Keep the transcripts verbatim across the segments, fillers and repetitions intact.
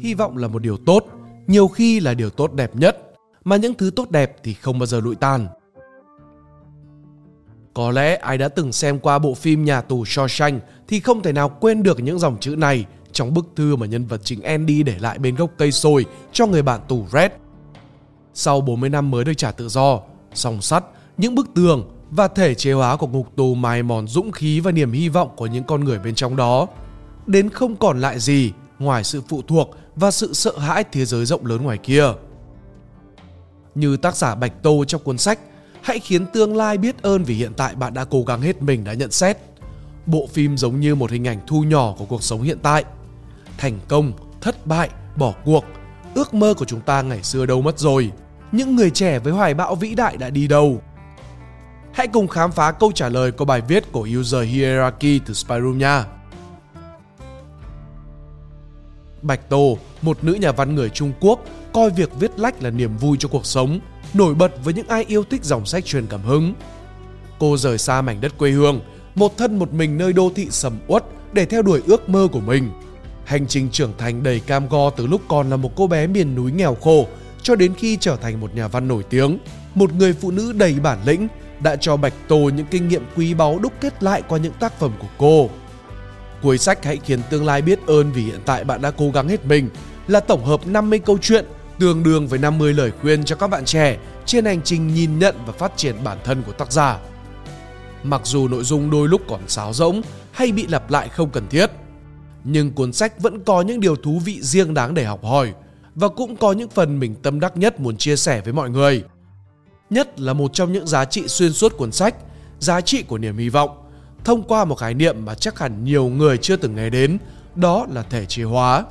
hy vọng là một điều tốt, nhiều khi là điều tốt đẹp nhất, mà những thứ tốt đẹp thì không bao giờ lụi tàn. Có lẽ ai đã từng xem qua bộ phim Nhà tù Shawshank thì không thể nào quên được những dòng chữ này trong bức thư mà nhân vật chính Andy để lại bên gốc cây sồi cho người bạn tù Red. Sau bốn mươi năm mới được trả tự do, song sắt, những bức tường và thể chế hóa của ngục tù mài mòn dũng khí và niềm hy vọng của những con người bên trong đó, đến không còn lại gì ngoài sự phụ thuộc và sự sợ hãi thế giới rộng lớn ngoài kia. Như tác giả Bạch Tô trong cuốn sách Hãy khiến tương lai biết ơn vì hiện tại bạn đã cố gắng hết mình đã nhận xét, bộ phim giống như một hình ảnh thu nhỏ của cuộc sống hiện tại. Thành công, thất bại, bỏ cuộc, ước mơ của chúng ta ngày xưa đâu mất rồi? Những người trẻ với hoài bão vĩ đại đã đi đâu? Hãy cùng khám phá câu trả lời của bài viết của User Hierarchy từ Spyroom nha. Bạch Tô, một nữ nhà văn người Trung Quốc, coi việc viết lách là niềm vui cho cuộc sống, nổi bật với những ai yêu thích dòng sách truyền cảm hứng. Cô rời xa mảnh đất quê hương, một thân một mình nơi đô thị sầm uất để theo đuổi ước mơ của mình. Hành trình trưởng thành đầy cam go từ lúc còn là một cô bé miền núi nghèo khổ cho đến khi trở thành một nhà văn nổi tiếng, một người phụ nữ đầy bản lĩnh đã cho Bạch Tô những kinh nghiệm quý báu đúc kết lại qua những tác phẩm của cô. Cuối sách Hãy khiến tương lai biết ơn vì hiện tại bạn đã cố gắng hết mình là tổng hợp năm mươi câu chuyện tương đương với năm mươi lời khuyên cho các bạn trẻ trên hành trình nhìn nhận và phát triển bản thân của tác giả. Mặc dù nội dung đôi lúc còn sáo rỗng hay bị lặp lại không cần thiết, nhưng cuốn sách vẫn có những điều thú vị riêng đáng để học hỏi, và cũng có những phần mình tâm đắc nhất muốn chia sẻ với mọi người. Nhất là một trong những giá trị xuyên suốt cuốn sách, giá trị của niềm hy vọng, thông qua một khái niệm mà chắc hẳn nhiều người chưa từng nghe đến, đó là thể chế hóa.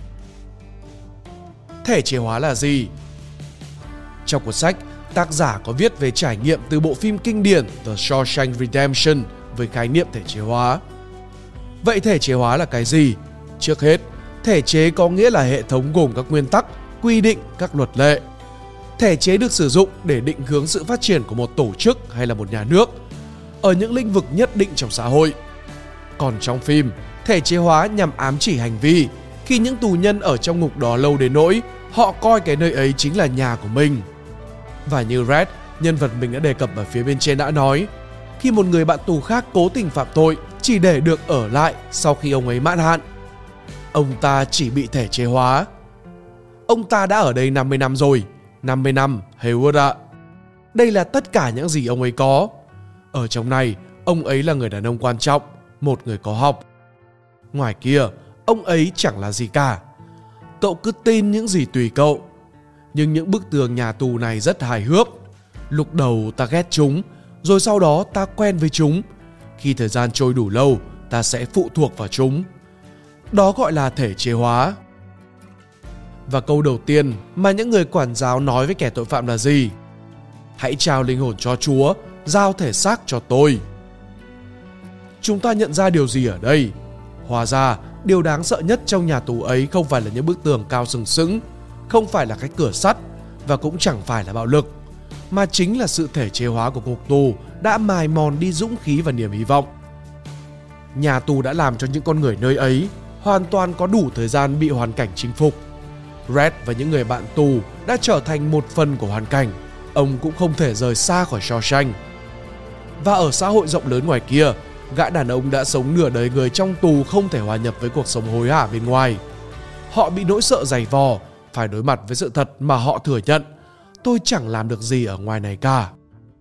Thể chế hóa là gì? Trong cuốn sách, tác giả có viết về trải nghiệm từ bộ phim kinh điển The Shawshank Redemption với khái niệm thể chế hóa. Vậy thể chế hóa là cái gì? Trước hết, thể chế có nghĩa là hệ thống gồm các nguyên tắc, quy định, các luật lệ. Thể chế được sử dụng để định hướng sự phát triển của một tổ chức hay là một nhà nước ở những lĩnh vực nhất định trong xã hội. Còn trong phim, thể chế hóa nhằm ám chỉ hành vi khi những tù nhân ở trong ngục đó lâu đến nỗi họ coi cái nơi ấy chính là nhà của mình. Và như Red, nhân vật mình đã đề cập ở phía bên trên đã nói, khi một người bạn tù khác cố tình phạm tội chỉ để được ở lại sau khi ông ấy mãn hạn, ông ta chỉ bị thể chế hóa. Ông ta đã ở đây năm mươi năm rồi, năm mươi năm Haywood ạ. Đây là tất cả những gì ông ấy có. Ở trong này, ông ấy là người đàn ông quan trọng, một người có học. Ngoài kia, ông ấy chẳng là gì cả. Cậu cứ tin những gì tùy cậu. Nhưng những bức tường nhà tù này rất hài hước. Lúc đầu ta ghét chúng, rồi sau đó ta quen với chúng. Khi thời gian trôi đủ lâu, ta sẽ phụ thuộc vào chúng. Đó gọi là thể chế hóa. Và câu đầu tiên mà những người quản giáo nói với kẻ tội phạm là gì? Hãy trao linh hồn cho Chúa, giao thể xác cho tôi. Chúng ta nhận ra điều gì ở đây? Hóa ra, điều đáng sợ nhất trong nhà tù ấy không phải là những bức tường cao sừng sững, không phải là cái cửa sắt, và cũng chẳng phải là bạo lực, mà chính là sự thể chế hóa của ngục tù đã mài mòn đi dũng khí và niềm hy vọng. Nhà tù đã làm cho những con người nơi ấy hoàn toàn có đủ thời gian bị hoàn cảnh chinh phục. Red và những người bạn tù đã trở thành một phần của hoàn cảnh. Ông cũng không thể rời xa khỏi Shawshank. Và ở xã hội rộng lớn ngoài kia, gã đàn ông đã sống nửa đời người trong tù không thể hòa nhập với cuộc sống hối hả bên ngoài. Họ bị nỗi sợ dày vò, phải đối mặt với sự thật mà họ thừa nhận: tôi chẳng làm được gì ở ngoài này cả.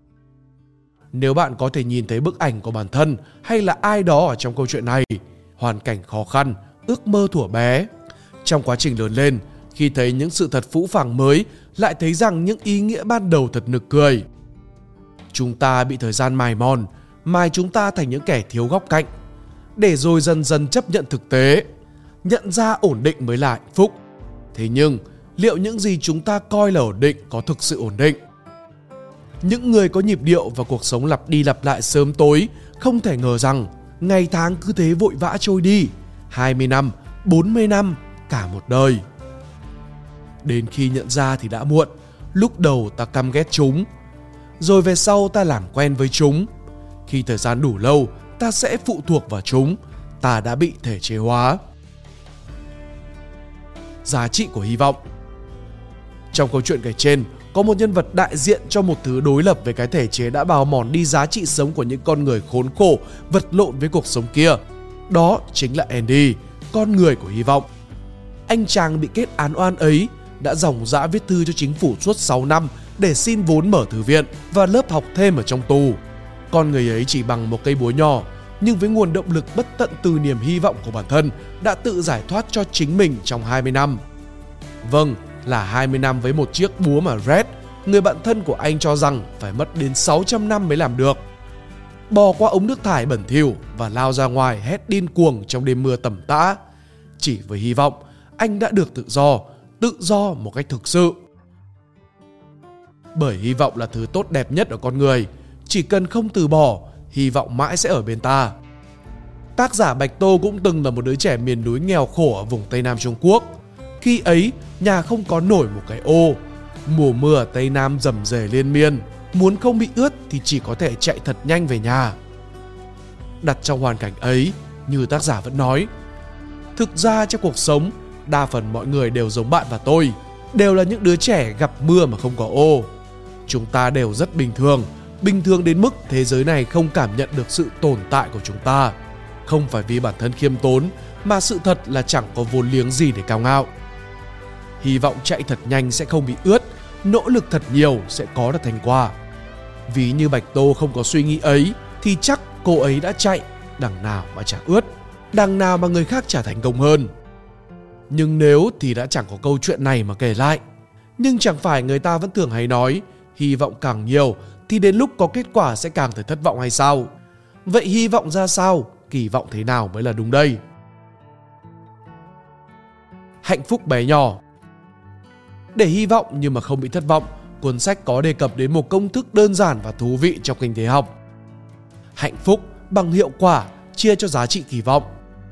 Nếu bạn có thể nhìn thấy bức ảnh của bản thân hay là ai đó ở trong câu chuyện này, hoàn cảnh khó khăn, ước mơ thuở bé, trong quá trình lớn lên, khi thấy những sự thật phũ phàng mới, lại thấy rằng những ý nghĩa ban đầu thật nực cười. Chúng ta bị thời gian mài mòn, mài chúng ta thành những kẻ thiếu góc cạnh, để rồi dần dần chấp nhận thực tế, nhận ra ổn định mới là hạnh phúc. Thế nhưng, liệu những gì chúng ta coi là ổn định có thực sự ổn định? Những người có nhịp điệu và cuộc sống lặp đi lặp lại sớm tối không thể ngờ rằng ngày tháng cứ thế vội vã trôi đi, hai mươi năm, bốn mươi năm, cả một đời. Đến khi nhận ra thì đã muộn. Lúc đầu ta căm ghét chúng, rồi về sau ta làm quen với chúng. Khi thời gian đủ lâu, ta sẽ phụ thuộc vào chúng. Ta đã bị thể chế hóa. giá trị của hy vọng. Trong câu chuyện kể trên, có một nhân vật đại diện cho một thứ đối lập với cái thể chế đã bào mòn đi giá trị sống của những con người khốn khổ, vật lộn với cuộc sống kia. Đó chính là Andy, con người của hy vọng. Anh chàng bị kết án oan ấy đã ròng rã viết thư cho chính phủ suốt sáu năm để xin vốn mở thư viện và lớp học thêm ở trong tù. Con người ấy chỉ bằng một cây búa nhỏ, nhưng với nguồn động lực bất tận từ niềm hy vọng của bản thân đã tự giải thoát cho chính mình trong hai mươi năm. Vâng, là hai mươi năm với một chiếc búa mà Red, người bạn thân của anh, cho rằng phải mất đến sáu trăm năm mới làm được. Bò qua ống nước thải bẩn thỉu và lao ra ngoài hét điên cuồng trong đêm mưa tầm tã. Chỉ với hy vọng, anh đã được tự do, tự do một cách thực sự. Bởi hy vọng là thứ tốt đẹp nhất ở con người, chỉ cần không từ bỏ, hy vọng mãi sẽ ở bên ta. Tác giả Bạch Tô cũng từng là một đứa trẻ miền núi nghèo khổ ở vùng Tây Nam Trung Quốc. Khi ấy, nhà không có nổi một cái ô. Mùa mưa ở Tây Nam rầm rề liên miên, muốn không bị ướt thì chỉ có thể chạy thật nhanh về nhà. Đặt trong hoàn cảnh ấy, như tác giả vẫn nói, thực ra trong cuộc sống, đa phần mọi người đều giống bạn và tôi, đều là những đứa trẻ gặp mưa mà không có ô. Chúng ta đều rất bình thường, bình thường đến mức thế giới này không cảm nhận được sự tồn tại của chúng ta. Không phải vì bản thân khiêm tốn, mà sự thật là chẳng có vốn liếng gì để cao ngạo. Hy vọng chạy thật nhanh sẽ không bị ướt, nỗ lực thật nhiều sẽ có được thành quả. Ví như Bạch Tô không có suy nghĩ ấy, thì chắc cô ấy đã chạy, đằng nào mà chả ướt, đằng nào mà người khác chả thành công hơn. Nhưng nếu thì đã chẳng có câu chuyện này mà kể lại. Nhưng chẳng phải người ta vẫn thường hay nói, hy vọng càng nhiều thì đến lúc có kết quả sẽ càng thấy thất vọng hay sao? Vậy hy vọng ra sao, kỳ vọng thế nào mới là đúng đây? Hạnh phúc bé nhỏ. Để hy vọng nhưng mà không bị thất vọng, cuốn sách có đề cập đến một công thức đơn giản và thú vị trong kinh tế học. Hạnh phúc bằng hiệu quả chia cho giá trị kỳ vọng.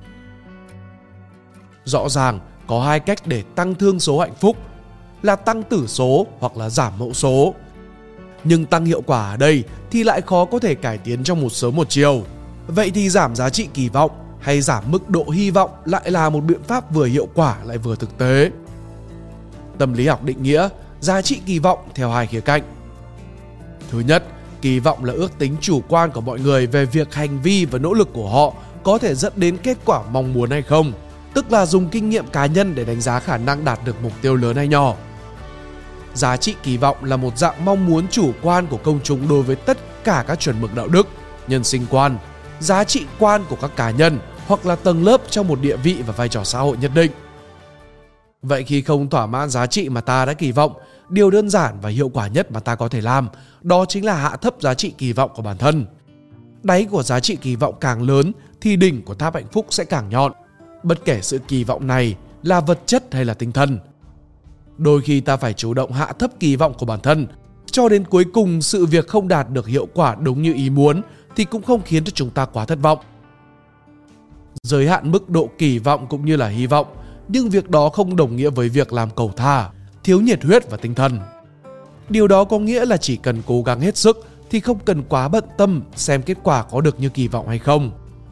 Rõ ràng có hai cách để tăng thương số hạnh phúc, là tăng tử số hoặc là giảm mẫu số. Nhưng tăng hiệu quả ở đây thì lại khó có thể cải tiến trong một sớm một chiều. Vậy thì giảm giá trị kỳ vọng hay giảm mức độ hy vọng lại là một biện pháp vừa hiệu quả lại vừa thực tế. Tâm lý học định nghĩa giá trị kỳ vọng theo hai khía cạnh. Thứ nhất, kỳ vọng là ước tính chủ quan của mọi người về việc hành vi và nỗ lực của họ có thể dẫn đến kết quả mong muốn hay không, tức là dùng kinh nghiệm cá nhân để đánh giá khả năng đạt được mục tiêu lớn hay nhỏ. Giá trị kỳ vọng là một dạng mong muốn chủ quan của công chúng đối với tất cả các chuẩn mực đạo đức, nhân sinh quan, giá trị quan của các cá nhân hoặc là tầng lớp trong một địa vị và vai trò xã hội nhất định. Vậy khi không thỏa mãn giá trị mà ta đã kỳ vọng, điều đơn giản và hiệu quả nhất mà ta có thể làm đó chính là hạ thấp giá trị kỳ vọng của bản thân. Đáy của giá trị kỳ vọng càng lớn thì đỉnh của tháp hạnh phúc sẽ càng nhọn, bất kể sự kỳ vọng này là vật chất hay là tinh thần. Đôi khi ta phải chủ động hạ thấp kỳ vọng của bản thân, cho đến cuối cùng sự việc không đạt được hiệu quả đúng như ý muốn thì cũng không khiến cho chúng ta quá thất vọng. Giới hạn mức độ kỳ vọng cũng như là hy vọng, nhưng việc đó không đồng nghĩa với việc làm cầu thả, thiếu nhiệt huyết và tinh thần. Điều đó có nghĩa là chỉ cần cố gắng hết sức thì không cần quá bận tâm xem kết quả có được như kỳ vọng hay không.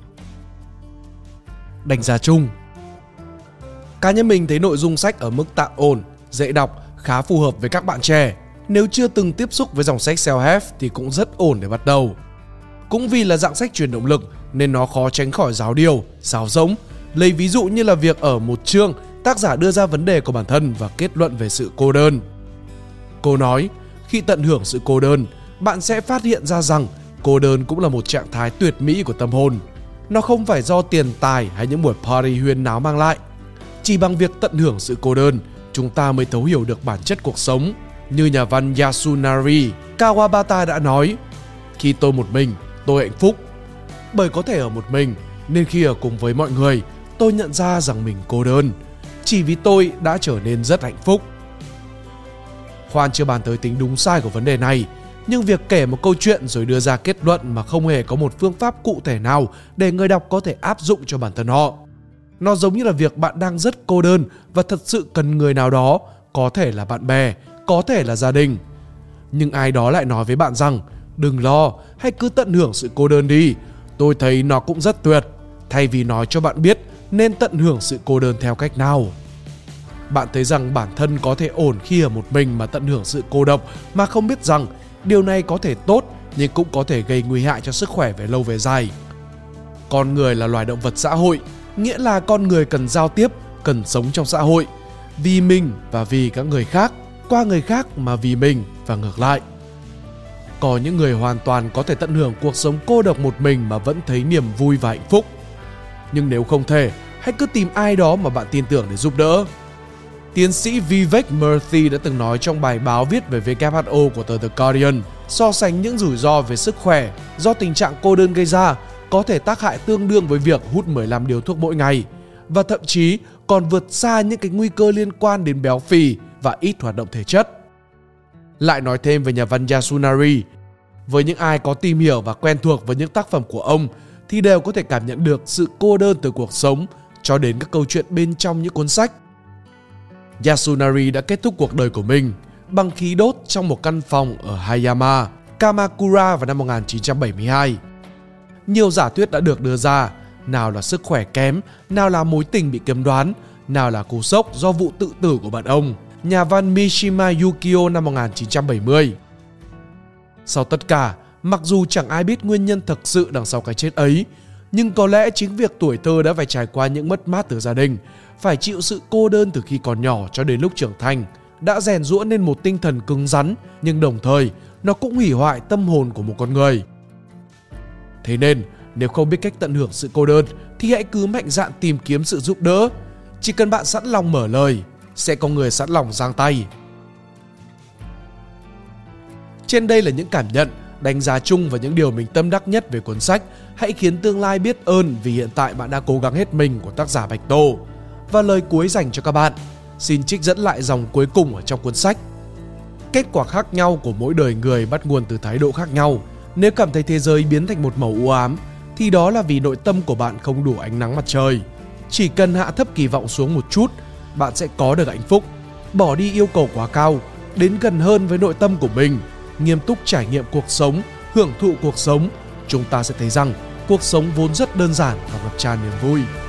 Đánh giá chung. Cá nhân mình thấy nội dung sách ở mức tạm ổn, dễ đọc, khá phù hợp với các bạn trẻ. Nếu chưa từng tiếp xúc với dòng sách self-help thì cũng rất ổn để bắt đầu. Cũng vì là dạng sách truyền động lực nên nó khó tránh khỏi giáo điều, sáo rỗng. Lấy ví dụ như là việc ở một chương, tác giả đưa ra vấn đề của bản thân và kết luận về sự cô đơn. Cô nói, khi tận hưởng sự cô đơn, bạn sẽ phát hiện ra rằng cô đơn cũng là một trạng thái tuyệt mỹ của tâm hồn. Nó không phải do tiền tài hay những buổi party huyên náo mang lại. Chỉ bằng việc tận hưởng sự cô đơn, chúng ta mới thấu hiểu được bản chất cuộc sống. Như nhà văn Yasunari Kawabata đã nói, khi tôi một mình, tôi hạnh phúc. Bởi có thể ở một mình, nên khi ở cùng với mọi người, tôi nhận ra rằng mình cô đơn. Chỉ vì tôi đã trở nên rất hạnh phúc. Khoan chưa bàn tới tính đúng sai của vấn đề này, nhưng việc kể một câu chuyện rồi đưa ra kết luận mà không hề có một phương pháp cụ thể nào để người đọc có thể áp dụng cho bản thân họ. Nó giống như là việc bạn đang rất cô đơn và thật sự cần người nào đó, có thể là bạn bè, có thể là gia đình. Nhưng ai đó lại nói với bạn rằng, đừng lo, hãy cứ tận hưởng sự cô đơn đi. Tôi thấy nó cũng rất tuyệt. Thay vì nói cho bạn biết nên tận hưởng sự cô đơn theo cách nào. Bạn thấy rằng bản thân có thể ổn khi ở một mình mà tận hưởng sự cô độc, mà không biết rằng điều này có thể tốt nhưng cũng có thể gây nguy hại cho sức khỏe về lâu về dài. Con người là loài động vật xã hội, nghĩa là con người cần giao tiếp, cần sống trong xã hội, vì mình và vì các người khác, qua người khác mà vì mình và ngược lại. Có những người hoàn toàn có thể tận hưởng cuộc sống cô độc một mình mà vẫn thấy niềm vui và hạnh phúc. Nhưng nếu không thể, hãy cứ tìm ai đó mà bạn tin tưởng để giúp đỡ. Tiến sĩ Vivek Murthy đã từng nói trong bài báo viết về W H O của tờ The Guardian, so sánh những rủi ro về sức khỏe do tình trạng cô đơn gây ra có thể tác hại tương đương với việc hút mười lăm điếu thuốc mỗi ngày, và thậm chí còn vượt xa những cái nguy cơ liên quan đến béo phì và ít hoạt động thể chất. Lại nói thêm về nhà văn Yasunari, với những ai có tìm hiểu và quen thuộc với những tác phẩm của ông thì đều có thể cảm nhận được sự cô đơn từ cuộc sống cho đến các câu chuyện bên trong những cuốn sách. Yasunari đã kết thúc cuộc đời của mình bằng khí đốt trong một căn phòng ở Hayama, Kamakura vào năm một nghìn chín trăm bảy mươi hai. Nhiều giả thuyết đã được đưa ra, nào là sức khỏe kém, nào là mối tình bị cấm đoán, nào là cú sốc do vụ tự tử của bạn ông, nhà văn Mishima Yukio năm một nghìn chín trăm bảy mươi. Sau tất cả, mặc dù chẳng ai biết nguyên nhân thực sự đằng sau cái chết ấy, nhưng có lẽ chính việc tuổi thơ đã phải trải qua những mất mát từ gia đình, phải chịu sự cô đơn từ khi còn nhỏ cho đến lúc trưởng thành, đã rèn giũa nên một tinh thần cứng rắn, nhưng đồng thời nó cũng hủy hoại tâm hồn của một con người. Thế nên, nếu không biết cách tận hưởng sự cô đơn thì hãy cứ mạnh dạn tìm kiếm sự giúp đỡ. Chỉ cần bạn sẵn lòng mở lời, sẽ có người sẵn lòng giang tay. Trên đây là những cảm nhận, đánh giá chung và những điều mình tâm đắc nhất về cuốn sách Hãy khiến tương lai biết ơn vì hiện tại bạn đã cố gắng hết mình của tác giả Bạch Tô. Và lời cuối dành cho các bạn, xin trích dẫn lại dòng cuối cùng ở trong cuốn sách. Kết quả khác nhau của mỗi đời người bắt nguồn từ thái độ khác nhau. Nếu cảm thấy thế giới biến thành một màu u ám, thì đó là vì nội tâm của bạn không đủ ánh nắng mặt trời. Chỉ cần hạ thấp kỳ vọng xuống một chút, bạn sẽ có được hạnh phúc. Bỏ đi yêu cầu quá cao, đến gần hơn với nội tâm của mình, nghiêm túc trải nghiệm cuộc sống, hưởng thụ cuộc sống, chúng ta sẽ thấy rằng cuộc sống vốn rất đơn giản và ngập tràn niềm vui.